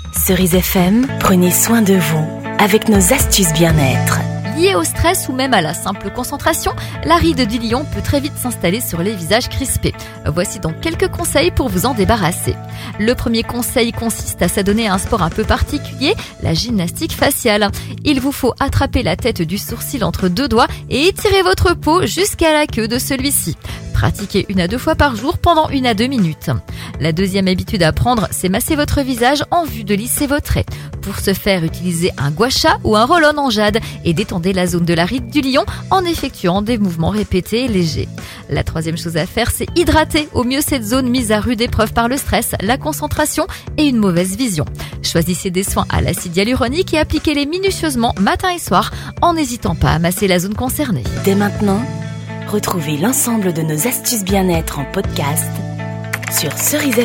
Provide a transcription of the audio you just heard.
Cerise FM, prenez soin de vous avec nos astuces bien-être. Liée au stress ou même à la simple concentration, la ride du lion peut très vite s'installer sur les visages crispés. Voici donc quelques conseils pour vous en débarrasser. Le premier conseil consiste à s'adonner à un sport un peu particulier, la gymnastique faciale. Il vous faut attraper la tête du sourcil entre deux doigts et étirer votre peau jusqu'à la queue de celui-ci. Pratiquez 1 à 2 fois par jour pendant 1 à 2 minutes. La deuxième habitude à prendre, c'est masser votre visage en vue de lisser vos traits. Pour ce faire, utilisez un gua sha ou un roll-on en jade et détendez la zone de la ride du lion en effectuant des mouvements répétés et légers. La troisième chose à faire, c'est hydrater au mieux cette zone mise à rude épreuve par le stress, la concentration et une mauvaise vision. Choisissez des soins à l'acide hyaluronique et appliquez-les minutieusement matin et soir en n'hésitant pas à masser la zone concernée. Dès maintenant, retrouvez l'ensemble de nos astuces bien-être en podcast sur Cerise